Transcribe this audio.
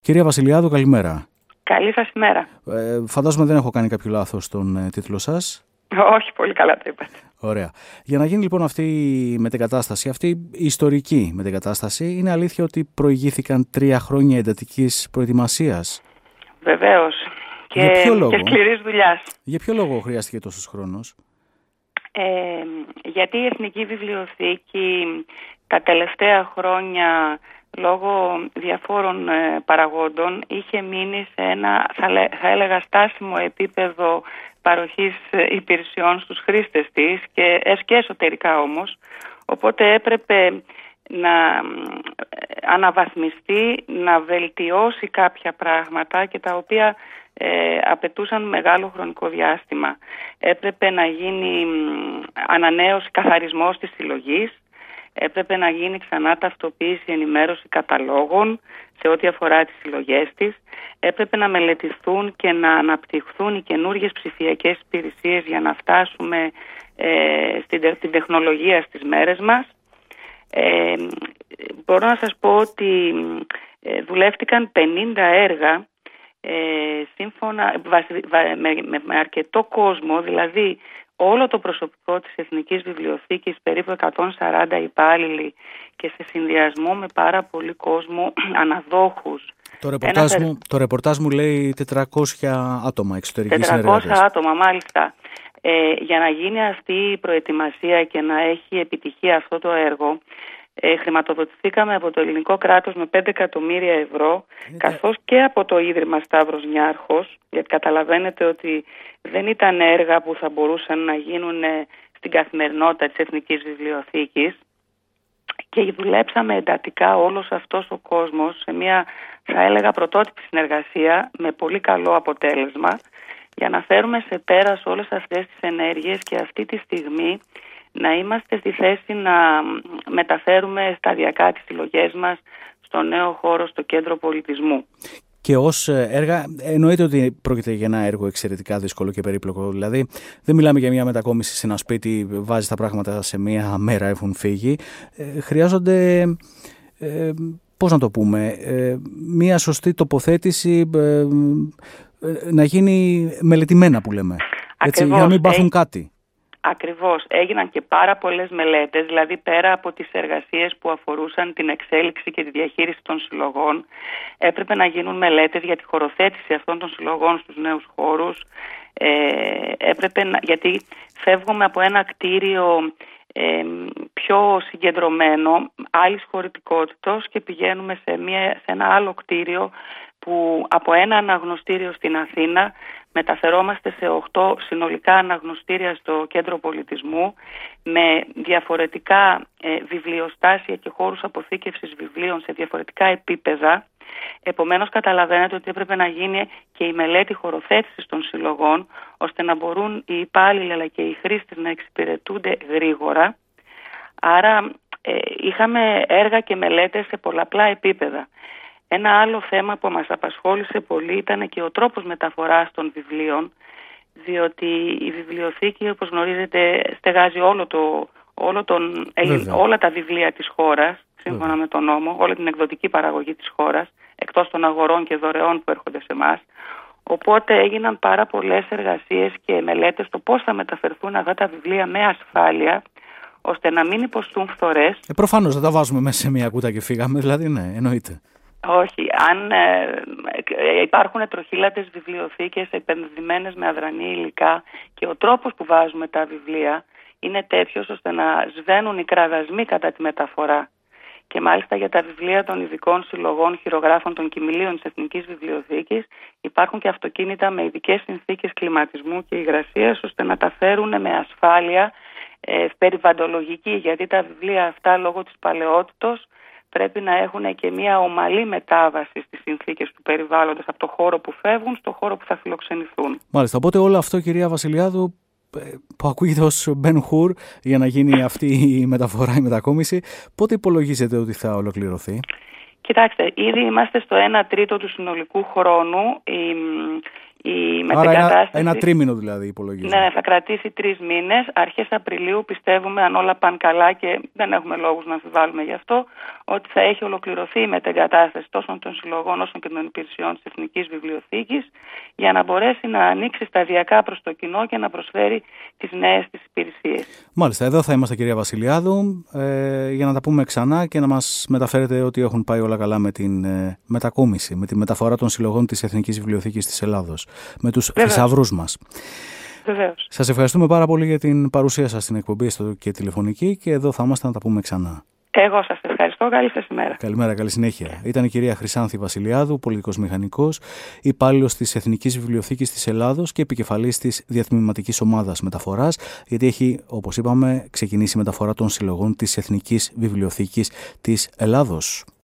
Κυρία Βασιλιάδου, καλημέρα. Καλή σας ημέρα. Φαντάζομαι δεν έχω κάνει κάποιο λάθος στον τίτλο σας. Όχι, πολύ καλά το είπατε. Ωραία. Για να γίνει λοιπόν αυτή η μετεγκατάσταση, αυτή η ιστορική μετεγκατάσταση, είναι αλήθεια ότι προηγήθηκαν 3 χρόνια εντατικής προετοιμασίας? Βεβαίως. Και σκληρής δουλειάς. Για ποιο λόγο χρειάστηκε τόσος χρόνος? Γιατί η Εθνική Βιβλιοθήκη τα τελευταία χρόνια, λόγω διαφόρων παραγόντων, είχε μείνει σε ένα, θα έλεγα, στάσιμο επίπεδο παροχής υπηρεσιών στους χρήστες της και εσωτερικά όμως. Οπότε έπρεπε να αναβαθμιστεί, να βελτιώσει κάποια πράγματα και τα οποία απαιτούσαν μεγάλο χρονικό διάστημα. Έπρεπε να γίνει ανανέωση, καθαρισμός της συλλογής. Έπρεπε να γίνει ξανά ταυτοποίηση, ενημέρωση καταλόγων σε ό,τι αφορά τις συλλογές της. Έπρεπε να μελετηθούν και να αναπτυχθούν οι καινούργιες ψηφιακές υπηρεσίες για να φτάσουμε στην τεχνολογία στις μέρες μας. Μπορώ να σας πω ότι δουλεύτηκαν 50 έργα σύμφωνα, με αρκετό κόσμο, δηλαδή όλο το προσωπικό της Εθνικής Βιβλιοθήκης, περίπου 140 υπάλληλοι, και σε συνδυασμό με πάρα πολύ κόσμο, αναδόχους. Το ρεπορτάζ μου λέει 400 άτομα εξωτερικοί συνεργάτες. 400 άτομα, μάλιστα. Για να γίνει αυτή η προετοιμασία και να έχει επιτυχία αυτό το έργο, χρηματοδοτηθήκαμε από το ελληνικό κράτος με 5 εκατομμύρια ευρώ, καθώς και από το Ίδρυμα Σταύρος Νιάρχος, γιατί καταλαβαίνετε ότι δεν ήταν έργα που θα μπορούσαν να γίνουν στην καθημερινότητα της Εθνικής Βιβλιοθήκης, και δουλέψαμε εντατικά όλος αυτός ο κόσμος σε μια, θα έλεγα, πρωτότυπη συνεργασία με πολύ καλό αποτέλεσμα, για να φέρουμε σε πέρας όλες αυτές τις ενέργειες και αυτή τη στιγμή να είμαστε στη θέση να μεταφέρουμε σταδιακά τις συλλογές μας στο νέο χώρο, στο Κέντρο Πολιτισμού. Και ως έργα, εννοείται ότι πρόκειται για ένα έργο εξαιρετικά δύσκολο και περίπλοκο. Δηλαδή, δεν μιλάμε για μια μετακόμιση σε ένα σπίτι, βάζεις τα πράγματα σε μια μέρα, έχουν φύγει. Χρειάζονται, πώς να το πούμε, μια σωστή τοποθέτηση, να γίνει μελετημένα, που λέμε. Έτσι, για να μην πάθουν κάτι. Ακριβώς. Έγιναν και πάρα πολλές μελέτες, δηλαδή πέρα από τις εργασίες που αφορούσαν την εξέλιξη και τη διαχείριση των συλλογών, έπρεπε να γίνουν μελέτες για τη χωροθέτηση αυτών των συλλογών στους νέους χώρους, γιατί φεύγουμε από ένα κτίριο πιο συγκεντρωμένο, άλλης χωρητικότητος, και πηγαίνουμε σε ένα άλλο κτίριο που από ένα αναγνωστήριο στην Αθήνα μεταφερόμαστε σε 8 συνολικά αναγνωστήρια στο Κέντρο Πολιτισμού, με διαφορετικά βιβλιοστάσια και χώρους αποθήκευσης βιβλίων σε διαφορετικά επίπεδα. Επομένως, καταλαβαίνετε ότι έπρεπε να γίνει και η μελέτη χωροθέτησης των συλλογών, ώστε να μπορούν οι υπάλληλοι αλλά και οι χρήστες να εξυπηρετούνται γρήγορα. Άρα είχαμε έργα και μελέτες σε πολλαπλά επίπεδα. Ένα άλλο θέμα που μας απασχόλησε πολύ ήταν και ο τρόπος μεταφοράς των βιβλίων, διότι η βιβλιοθήκη, όπως γνωρίζετε, στεγάζει όλα τα βιβλία της χώρας, σύμφωνα με τον νόμο, όλη την εκδοτική παραγωγή της χώρας, εκτός των αγορών και δωρεών που έρχονται σε εμάς. Οπότε έγιναν πάρα πολλές εργασίες και μελέτες στο πώς θα μεταφερθούν αυτά τα βιβλία με ασφάλεια, ώστε να μην υποστούν φθορές. Προφανώς δεν τα βάζουμε μέσα σε μια κούτα και φύγαμε, δηλαδή, ναι, εννοείται. Όχι, αν υπάρχουν τροχύλατες βιβλιοθήκες επενδυμένες με αδρανή υλικά, και ο τρόπος που βάζουμε τα βιβλία είναι τέτοιος ώστε να σβαίνουν οι κραδασμοί κατά τη μεταφορά. Και μάλιστα για τα βιβλία των ειδικών συλλογών χειρογράφων των κοιμηλίων της Εθνικής Βιβλιοθήκης υπάρχουν και αυτοκίνητα με ειδικές συνθήκες κλιματισμού και υγρασίας, ώστε να τα φέρουν με ασφάλεια περιβαλλοντολογική, γιατί τα βιβλία αυτά, λόγω της παλαιότητος, πρέπει να έχουν και μια ομαλή μετάβαση στις συνθήκες του περιβάλλοντος, από το χώρο που φεύγουν στο χώρο που θα φιλοξενηθούν. Μάλιστα. Οπότε όλο αυτό, κυρία Βασιλιάδου, που ακούγεται ως Ben Hur, για να γίνει αυτή η μεταφορά, η μετακόμιση, πότε υπολογίζετε ότι θα ολοκληρωθεί? Κοιτάξτε, ήδη είμαστε στο 1/3 του συνολικού χρόνου. Η Άρα ένα τρίμηνο δηλαδή υπολογίζουμε. Ναι, θα κρατήσει 3 μήνες. Αρχές Απριλίου πιστεύουμε, αν όλα πάνε καλά και δεν έχουμε λόγους να αμφιβάλλουμε γι' αυτό, ότι θα έχει ολοκληρωθεί η μετεγκατάσταση τόσο των συλλογών όσο και των υπηρεσιών της Εθνικής Βιβλιοθήκης, για να μπορέσει να ανοίξει σταδιακά προς το κοινό και να προσφέρει τις νέες της υπηρεσίες. Μάλιστα, εδώ θα είμαστε, κυρία Βασιλιάδου, για να τα πούμε ξανά και να μας μεταφέρετε ότι έχουν πάει όλα καλά με την μετακόμιση, με τη μεταφορά των συλλογών της Εθνικής Βιβλιοθήκης της Ελλάδος, με τους θησαυρούς μας. Βεβαίως. Σας ευχαριστούμε πάρα πολύ για την παρουσία σας στην εκπομπή και τηλεφωνική, και εδώ θα είμαστε να τα πούμε ξανά. Εγώ σας ευχαριστώ. Καλή σας ημέρα. Καλημέρα, καλή συνέχεια. Ήταν η κυρία Χρυσάνθη Βασιλιάδου, πολιτικός μηχανικός, υπάλληλος της Εθνικής Βιβλιοθήκης της Ελλάδος και επικεφαλής της διατμηματικής ομάδας μεταφοράς, γιατί έχει, όπως είπαμε, ξεκινήσει η μεταφορά των συλλογών της Εθνικής Βιβλιοθήκης της Ελλάδος.